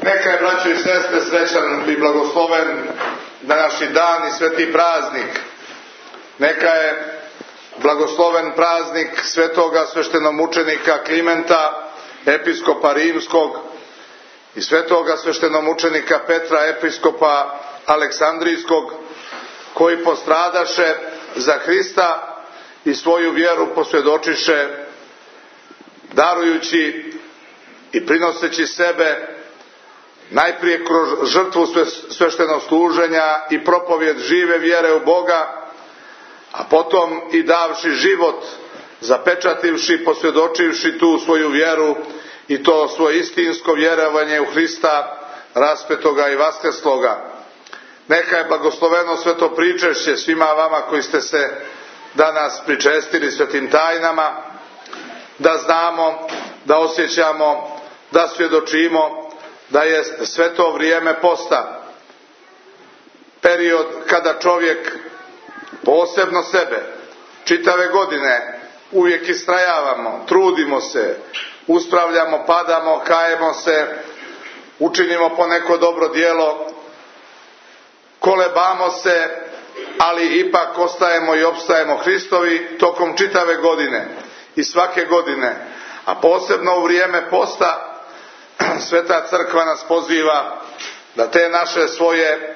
Neka je, braćo i sestre, srećan i blagosloven današnji dan i sveti praznik. Neka je blagosloven praznik svetoga sveštenomučenika Klimenta, episkopa Rimskog, i svetoga sveštenomučenika Petra, episkopa Aleksandrijskog, koji postradaše za Hrista i svoju vjeru posvjedočiše, darujući i prinoseći sebe najprije kroz žrtvu sveštenog služenja i propovjed žive vjere u Boga, a potom i davši život, zapečativši, posvjedočivši tu svoju vjeru i to svoje istinsko vjerovanje u Hrista raspetoga i vaskrsloga. Neka je blagosloveno sveto pričešće svima vama koji ste se danas pričestili svetim tajnama, da znamo, da osjećamo, da svjedočimo da je sve to vrijeme posta, period kada čovjek posebno sebe čitave godine uvijek istrajavamo, trudimo se, uspravljamo, padamo, kajemo se, učinimo po neko dobro djelo, kolebamo se, ali ipak ostajemo i opstajemo Hristovi tokom čitave godine i svake godine, a posebno u vrijeme posta Sveta crkva nas poziva da te naše svoje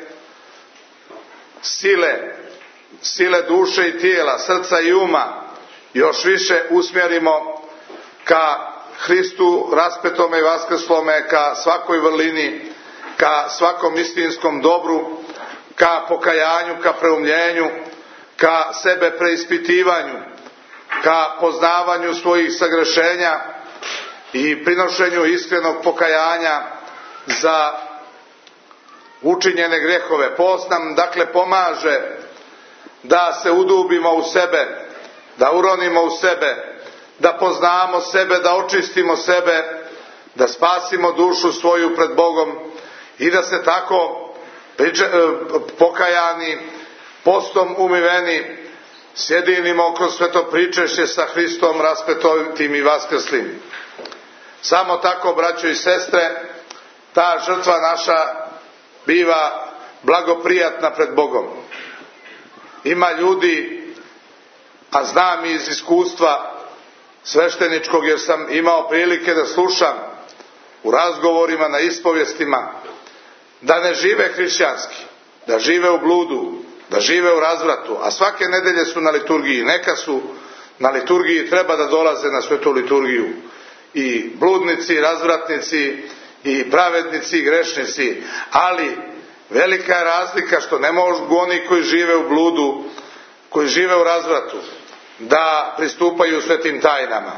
sile duše i tijela, srca i uma još više usmjerimo ka Hristu raspetome i vaskrslome, ka svakoj vrlini, ka svakom istinskom dobru, ka pokajanju, ka preumljenju, ka sebe preispitivanju, ka poznavanju svojih sagrešenja i prinošenju iskrenog pokajanja za učinjene grehove. Post nam dakle pomaže da se udubimo u sebe, da uronimo u sebe, da poznamo sebe, da očistimo sebe, da spasimo dušu svoju pred Bogom i da se tako pokajani, postom umiveni, sjedinimo kroz sveto pričešće sa Hristom raspetovim i vaskrslim. Samo tako, braćo i sestre, ta žrtva naša biva blagoprijatna pred Bogom. Ima ljudi, a znam iz iskustva svešteničkog, jer sam imao prilike da slušam u razgovorima, na ispovjestima, da ne žive hrišćanski, da žive u bludu, da žive u razvratu, a svake nedelje su na liturgiji. Neka su na liturgiji, treba da dolaze na svetu liturgiju i bludnici, i razvratnici, i pravednici, i grešnici, ali velika je razlika što ne mogu oni koji žive u bludu, koji žive u razvratu, da pristupaju svetim tajnama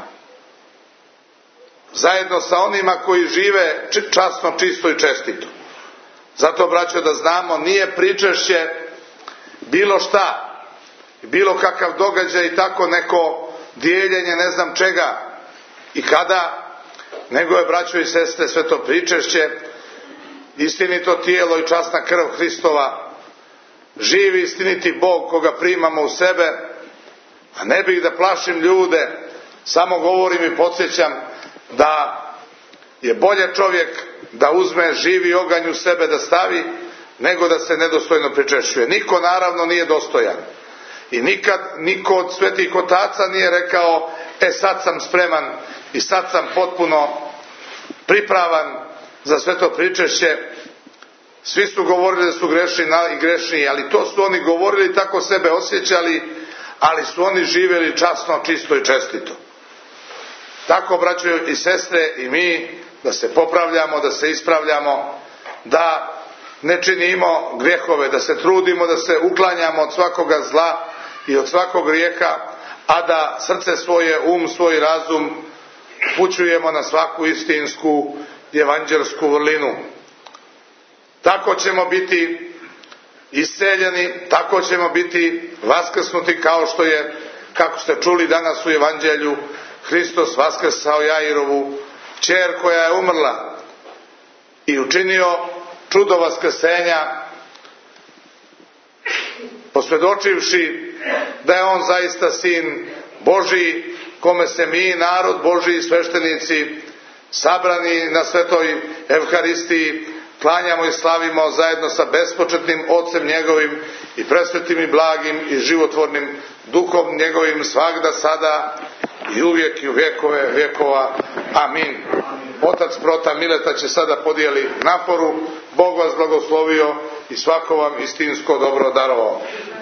zajedno sa onima koji žive časno, čisto i čestito. Zato, braćo, da znamo, nije pričešće bilo šta, bilo kakav događaj i tako neko dijeljenje ne znam čega i kada, nego je, braćo i sestre, sveto pričešće istinito tijelo i časna krv Hristova, živi istiniti Bog koga primamo u sebe. A ne bih da plašim ljude, samo govorim i podsjećam da je bolje čovjek da uzme živi oganj u sebe da stavi, nego da se nedostojno pričešćuje. Niko naravno nije dostojan. I nikad niko od svetih otaca nije rekao, sad sam spreman i sad sam potpuno pripravan za sveto pričešće. Svi su govorili da su grešni i grešniji, ali to su oni govorili, tako sebe osjećali, ali su oni živjeli časno, čisto i čestito. Tako, braćo i sestre, i mi da se popravljamo, da se ispravljamo, da ne činimo grijehove, da se trudimo, da se uklanjamo od svakoga zla i od svakog grijeha, a da srce svoje, svoj razum upućujemo na svaku istinsku evanđelsku vrlinu. Tako ćemo biti isceljeni, tako ćemo biti vaskrsnuti, kao što je, kako ste čuli danas u evanđelju, Hristos vaskrsao Jairovu kćer koja je umrla i učinio čudo vaskrsenja, posvjedočivši da je on zaista sin Božji, kome se mi, narod Božji i sveštenici, sabrani na svetoj Evharistiji, klanjamo i slavimo zajedno sa bespočetnim Ocem njegovim i presvetim i blagim i životvornim Duhom njegovim svagda, sada i uvijek i u vjekove vjekova. Amin. Otac Prota Mileta će sada podijeli naporu. Bog vas blagoslovio i svako vam istinsko dobro darovao.